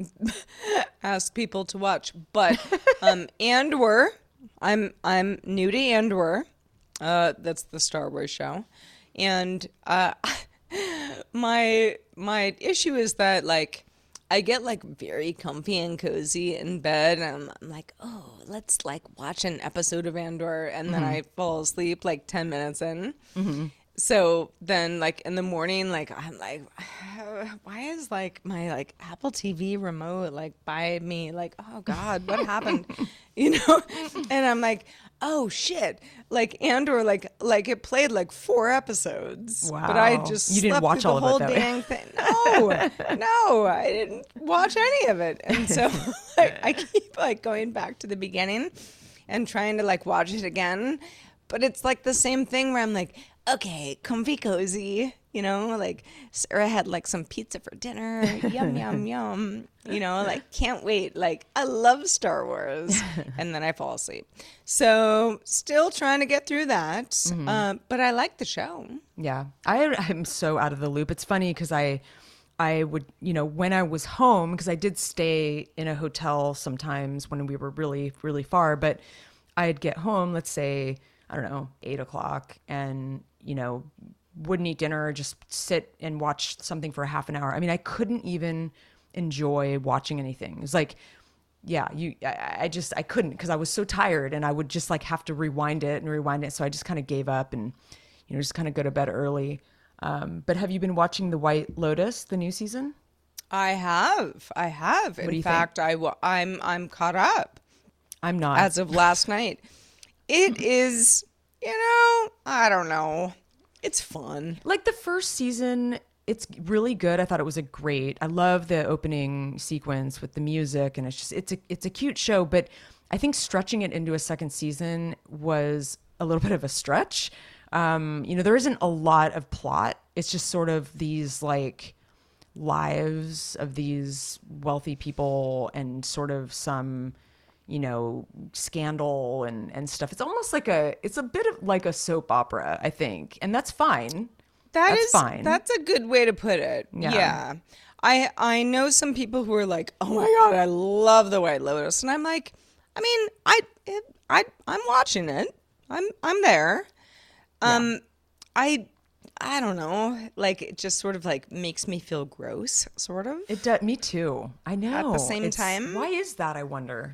ask people to watch. But um, Andor, I'm I'm new to Andor. Uh, that's the Star Wars show, and uh, my my issue is that like I get like very comfy and cozy in bed, and I'm, I'm like, oh, let's like watch an episode of Andor, and then I fall asleep like ten minutes in. So then like in the morning, like I'm like, why is like my like Apple T V remote like by me? Like, oh God, what happened? You know? And I'm like, oh shit. Like Andor, like like it played like four episodes. But I Wow. just You didn't slept watch through all the of it, whole though. dang thing. No, no, I didn't watch any of it. And so like, I keep like going back to the beginning and trying to like watch it again. But it's like the same thing where I'm like, okay, comfy cozy, you know, like Sarah had like some pizza for dinner, yum, yum, yum, you know, like can't wait. Like I love Star Wars. And then I fall asleep. So still trying to get through that. Mm-hmm. Uh, but I like the show. Yeah, I I'm so out of the loop. It's funny because I I would, you know, when I was home, because I did stay in a hotel sometimes when we were really, really far, but I'd get home, let's say, I don't know, eight o'clock, and, you know, wouldn't eat dinner, just sit and watch something for a half an hour. I mean, I couldn't even enjoy watching anything. It was like, yeah, you, I, I just, I couldn't because I was so tired, and I would just like have to rewind it and rewind it. So I just kind of gave up and, you know, just kind of go to bed early. Um, but have you been watching The White Lotus, the new season? I have. I have. do In you fact, I w- I'm, I'm caught up I'm not. as of last night. It is, you know, I don't know. It's fun. Like the first season, it's really good. I thought it was a great. I love the opening sequence with the music, and it's just it's a it's a cute show. But I think stretching it into a second season was a little bit of a stretch. Um, you know, there isn't a lot of plot. It's just sort of these like lives of these wealthy people and sort of some, you know, scandal and, and stuff. It's almost like a, it's a bit of like a soap opera, I think. And that's fine. That That's is fine. That's a good way to put it. Yeah. Yeah. I I know some people who are like, "Oh my god, I love The White Lotus." And I'm like, I mean, I it, I I'm watching it. I'm I'm there. Um I I don't know. Like it just sort of like makes me feel gross, sort of. It does. Me too. I know. At the same It's- time? Why is that, I wonder?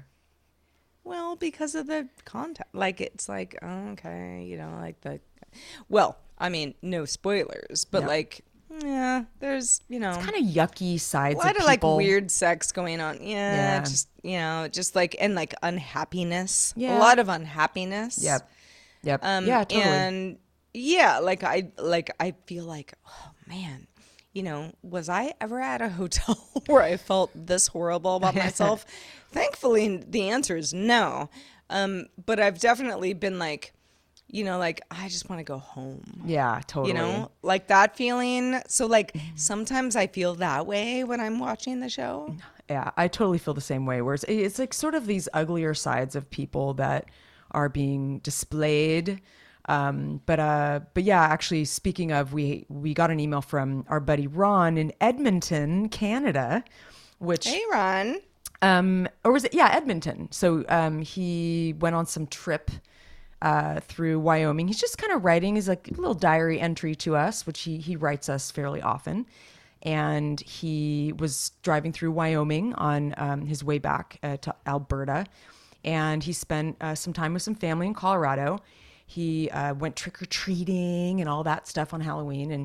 Well, because of the content. Like it's like, oh, okay, you know, like the well, I mean, no spoilers, but No. like yeah, there's, you know, Kind of yucky a sides lot of of like people. weird sex going on. Yeah, Yeah. just you know, just like and like unhappiness. Yeah. A lot of unhappiness. Yep. Yep. Um, yeah, totally. And yeah, like I like I feel like, oh man, you know, was I ever at a hotel where I felt this horrible about myself? Thankfully, the answer is no. Um, but I've definitely been like, you know, like I just want to go home. yeah, totally. You know, like that feeling. So like sometimes I feel that way when I'm watching the show. Yeah, I totally feel the same way. Whereas it's like sort of these uglier sides of people that are being displayed. Um, but uh, but yeah, actually, speaking of, we we got an email from our buddy Ron in Edmonton, Canada, which Hey, Ron. um, or was it yeah Edmonton? So um, he went on some trip uh, through Wyoming. He's just kind of writing his like little diary entry to us, which he he writes us fairly often. And he was driving through Wyoming on um, his way back uh, to Alberta, and he spent uh, some time with some family in Colorado. He uh, went trick or treating and all that stuff on Halloween, and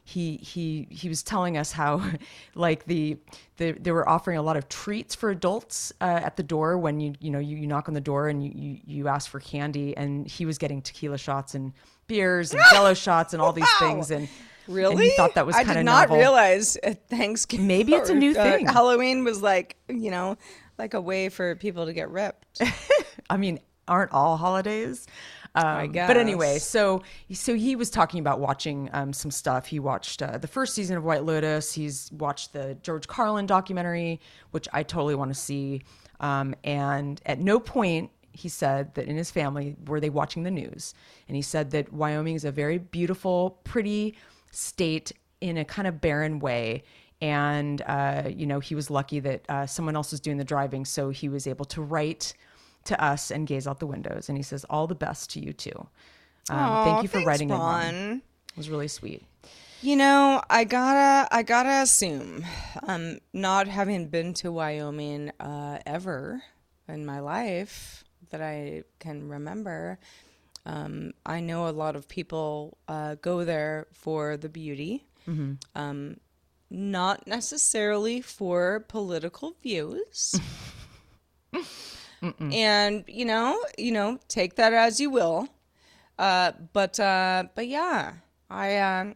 he he he was telling us how like the, the they were offering a lot of treats for adults uh, at the door when you you know you, you knock on the door and you, you you ask for candy, and he was getting tequila shots and beers and Jello shots and all these Wow. things, and Really? and he thought that was I kind did of not novel. realize uh, Thanksgiving. Maybe it's a new or, uh, thing. Halloween was like, you know, like a way for people to get ripped. I mean, aren't all holidays? Um, I guess. But anyway, so so he was talking about watching um, some stuff. He watched uh, the first season of White Lotus. He's watched the George Carlin documentary, which I totally want to see. Um, and at no point, he said that in his family were they watching the news. And he said that Wyoming is a very beautiful, pretty state in a kind of barren way. And, uh, you know, he was lucky that uh, someone else was doing the driving. So he was able to write to us and gaze out the windows. And he says, all the best to you too. Um, Aw, thank you for thanks, writing Ron. in, Ron. It was really sweet. You know, I gotta, I gotta assume, um, not having been to Wyoming uh, ever in my life that I can remember, um, I know a lot of people uh, go there for the beauty, Mm-hmm. um, not necessarily for political views. And you know, you know, take that as you will. Uh, but uh, but yeah, I. Um,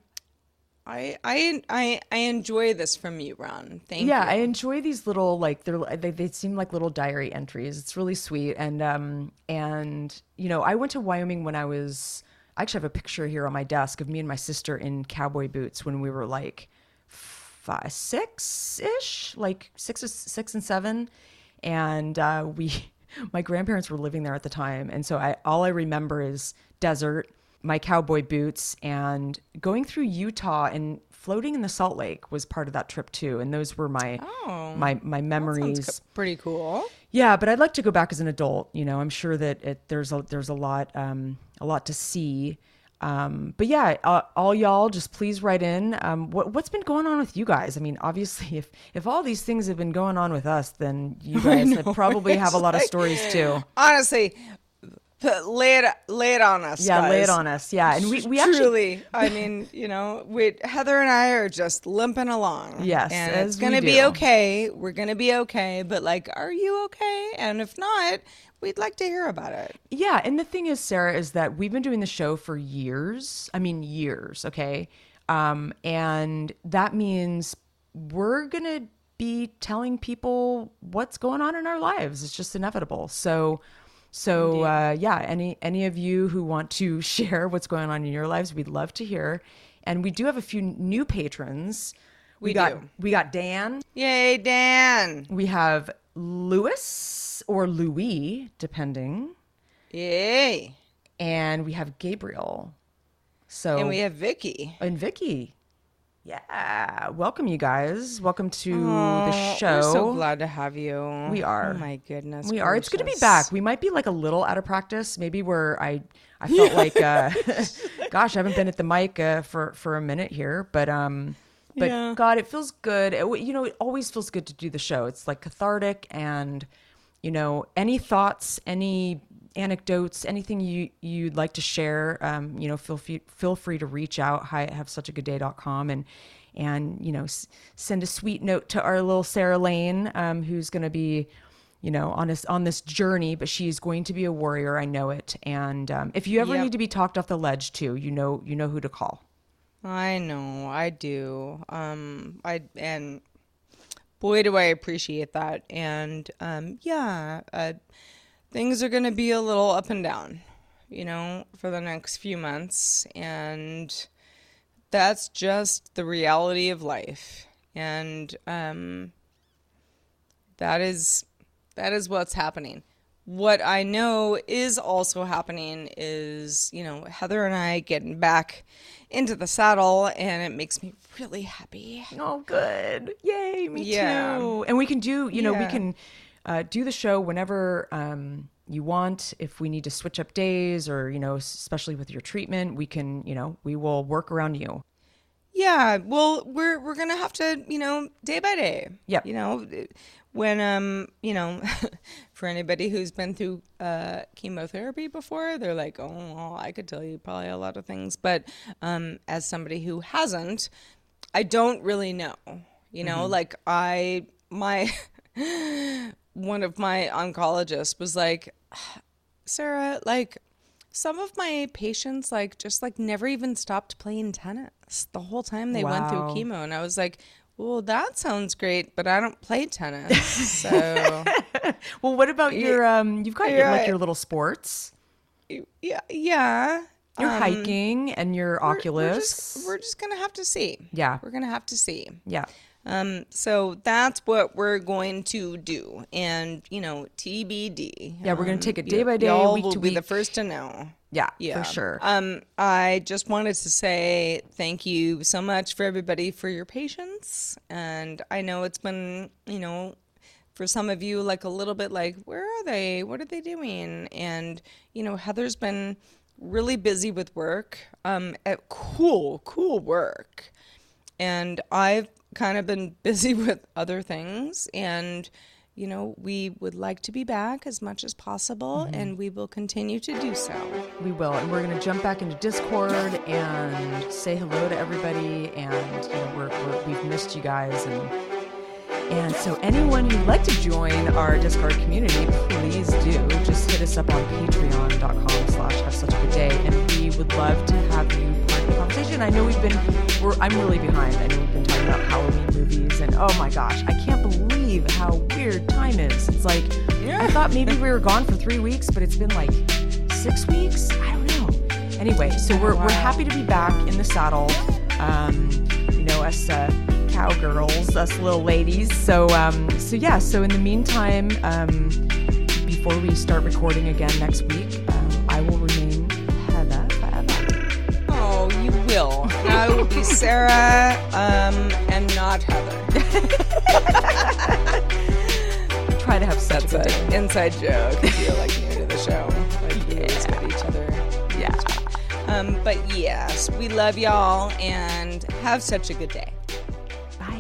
I I I I enjoy this from you, Ron. Thank yeah, you. I enjoy these little like they're they, they seem like little diary entries. It's really sweet, and um and you know I went to Wyoming when I was. I actually have a picture here on my desk of me and my sister in cowboy boots when we were like five, six ish, like six, six and seven, and uh, we my grandparents were living there at the time, and so I all I remember is desert, my cowboy boots, and going through Utah and floating in the Salt Lake was part of that trip too. And those were my Oh, my my Sounds memories. co- pretty cool. Yeah, but I'd like to go back as an adult. You know, I'm sure that it, there's a there's a lot um, a lot to see. Um, but yeah, uh, all y'all, just please write in. Um, what what's been going on with you guys? I mean, obviously, if if all these things have been going on with us, then you guys have probably have a lot of It's stories too. Honestly, put, lay it lay it on us. Yeah, lay it guys. on us. Yeah, and we we actually Truly, I mean, you know, we Heather and I are just limping along. Yes, and as it's gonna we be do. okay. We're gonna be okay. But like, are you okay? And if not, we'd like to hear about it. Yeah, and the thing is, Sarah, is that we've been doing the show for years. I mean, years, okay? Um, and that means we're going to be telling people what's going on in our lives. It's just inevitable. So, so uh, yeah, any any of you who want to share what's going on in your lives, we'd love to hear. And we do have a few new patrons. We, We got do. we got Dan. Yay, Dan! We have Louis or Louis, depending. Yay! And we have Gabriel. So And we have Vicky. and Vicky. Yeah, welcome you guys. Welcome to Oh, the show. We're so glad to have you. We are. Oh my goodness. We are. It's good to be gracious. back. We might be like a little out of practice. Maybe where I I felt like uh gosh, I haven't been at the mic uh, for for a minute here, but um but Yeah. God, it feels good. It, you know, it always feels good to do the show. It's like cathartic, and you know, any thoughts, any anecdotes, anything you you'd like to share, um, you know, feel free, feel free to reach out. Hi at have such a good day dot com and and you know, s- send a sweet note to our little Sarah Lane, um, who's going to be, you know, on this on this journey, but she's going to be a warrior. I know it. And um, if you ever Yep. need to be talked off the ledge too, you know, you know who to call. I know, I do. Um, I and boy, do I appreciate that. And um, yeah, uh, things are going to be a little up and down, you know, for the next few months, and that's just the reality of life. And um, that is that is what's happening. What I know is also happening is, you know, Heather and I getting back into the saddle, and it makes me really happy. Oh, good. Yay, me Yeah. too. And we can do, you know, we Yeah. can uh, do the show whenever um, you want. If we need to switch up days or, you know, especially with your treatment, we can, you know, we will work around you. Yeah, well, we're we're gonna have to, you know, day by day. Yep. You know, when um, you know, for anybody who's been through uh, chemotherapy before, they're like, oh, well, I could tell you probably a lot of things, but um, as somebody who hasn't, I don't really know. You know, mm-hmm. like I my one of my oncologists was like, Sarah, like. Some of my patients, like, just, like, never even stopped playing tennis the whole time they wow. went through chemo. And I was like, well, that sounds great, but I don't play tennis. So, well, what about your, um, you've got your, like, your little sports. Yeah. Yeah. You're um, hiking and your we're, Oculus. We're just, we're just going to have to see. Yeah. We're going to have to see. Yeah. Um, so that's what we're going to do, and you know, T B D. Yeah, we're going to take it day um, by day, y'all week will to be week. the first to know. Yeah, yeah, for sure. Um, I just wanted to say thank you so much for everybody for your patience, and I know it's been, you know, for some of you like a little bit like, where are they? What are they doing? And you know, Heather's been really busy with work, um, at cool, cool work, and I've kind of been busy with other things, and you know, we would like to be back as much as possible, mm-hmm. and we will continue to do so. We will, and we're going to jump back into Discord and say hello to everybody, and you know, we're, we're, we've missed you guys, and and so anyone who'd like to join our Discord community, please do. Just hit us up on patreon.com slash have such a good day, and we would love to have you part of the conversation. I know we've been, we're, I'm really behind. I know we've been talking about Halloween movies, and oh my gosh, I can't believe how weird time is. It's like, yeah. I thought maybe we were gone for three weeks, but it's been like six weeks? I don't know. Anyway, so we're, wow. we're happy to be back in the saddle. Um, you know, us uh, cowgirls, us little ladies. So, um, so yeah, so in the meantime, um, before we start recording again next week, um, I will remain Heather forever. Oh, you will. I will be Sarah, um, and not Heather. Try to have such That's a an inside joke if you're like new to the show. Like we yeah. always get each other. Yeah. Um, but yes, we love y'all and have such a good day. Bye.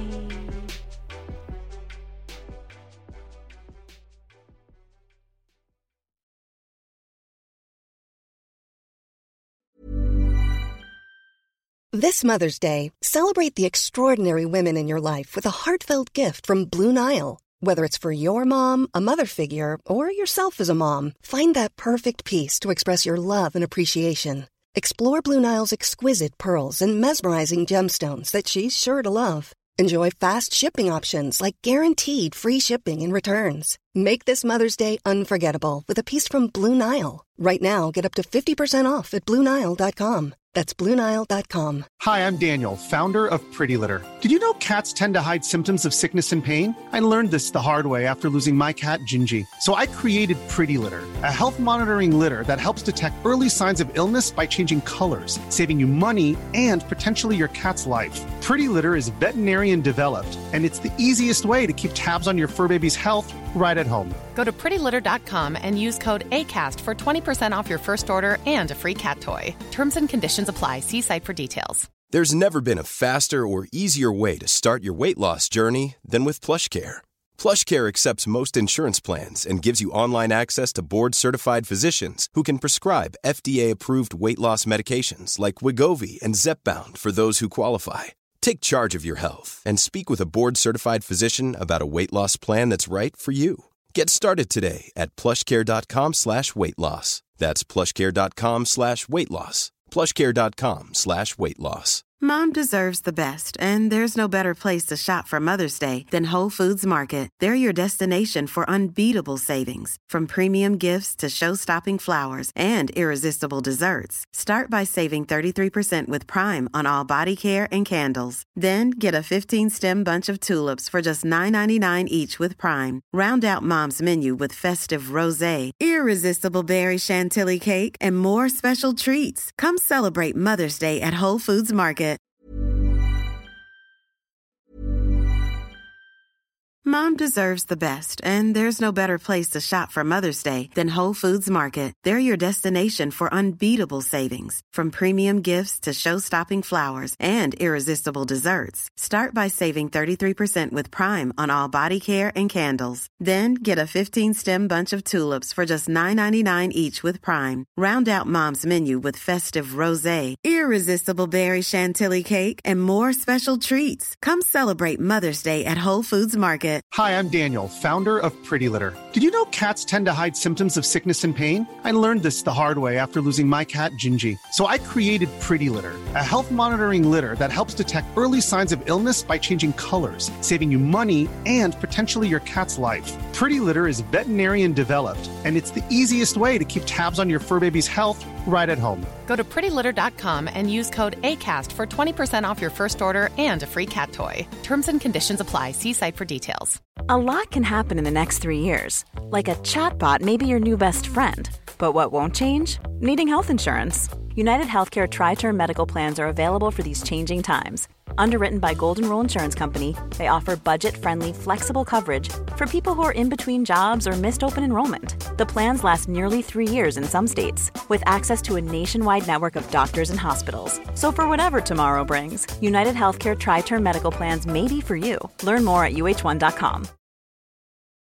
This Mother's Day, celebrate the extraordinary women in your life with a heartfelt gift from Blue Nile. Whether it's for your mom, a mother figure, or yourself as a mom, find that perfect piece to express your love and appreciation. Explore Blue Nile's exquisite pearls and mesmerizing gemstones that she's sure to love. Enjoy fast shipping options like guaranteed free shipping and returns. Make this Mother's Day unforgettable with a piece from Blue Nile. Right now, get up to fifty percent off at Blue Nile dot com. That's Blue Nile dot com. Hi, I'm Daniel, founder of Pretty Litter. Did you know cats tend to hide symptoms of sickness and pain? I learned this the hard way after losing my cat, Gingy. So I created Pretty Litter, a health monitoring litter that helps detect early signs of illness by changing colors, saving you money and potentially your cat's life. Pretty Litter is veterinarian developed, and it's the easiest way to keep tabs on your fur baby's health right at home. Go to pretty litter dot com and use code ACAST for twenty percent off your first order and a free cat toy. Terms and conditions apply. See site for details. There's never been a faster or easier way to start your weight loss journey than with PlushCare. PlushCare accepts most insurance plans and gives you online access to board-certified physicians who can prescribe F D A-approved weight loss medications like Wegovy and Zepbound for those who qualify. Take charge of your health and speak with a board-certified physician about a weight loss plan that's right for you. Get started today at plushcare.com slash weight loss. That's plushcare.com slash weight loss. plushcare.com slash weight loss. Mom deserves the best, and there's no better place to shop for Mother's Day than Whole Foods Market. They're your destination for unbeatable savings, from premium gifts to show-stopping flowers and irresistible desserts. Start by saving thirty-three percent with Prime on all body care and candles. Then get a fifteen-stem bunch of tulips for just nine ninety-nine each with Prime. Round out Mom's menu with festive rosé, irresistible berry chantilly cake, and more special treats. Come celebrate Mother's Day at Whole Foods Market. Mom deserves the best, and there's no better place to shop for Mother's Day than Whole Foods Market. They're your destination for unbeatable savings, from premium gifts to show-stopping flowers and irresistible desserts. Start by saving thirty-three percent with Prime on all body care and candles. Then get a fifteen-stem bunch of tulips for just nine ninety-nine each with Prime. Round out Mom's menu with festive rosé, irresistible berry chantilly cake, and more special treats. Come celebrate Mother's Day at Whole Foods Market. Hi, I'm Daniel, founder of Pretty Litter. Did you know cats tend to hide symptoms of sickness and pain? I learned this the hard way after losing my cat, Gingy. So I created Pretty Litter, a health monitoring litter that helps detect early signs of illness by changing colors, saving you money and potentially your cat's life. Pretty Litter is veterinarian developed, and it's the easiest way to keep tabs on your fur baby's health right at home. Go to pretty litter dot com and use code ACAST for twenty percent off your first order and a free cat toy. Terms and conditions apply. See site for details. A lot can happen in the next three years. Like a chatbot may be your new best friend. But what won't change? Needing health insurance. United Healthcare Tri-Term Medical Plans are available for these changing times. Underwritten by Golden Rule Insurance Company, they offer budget-friendly, flexible coverage for people who are in between jobs or missed open enrollment. The plans last nearly three years in some states, with access to a nationwide network of doctors and hospitals. So for whatever tomorrow brings, United Healthcare Tri-Term Medical Plans may be for you. Learn more at U H one dot com.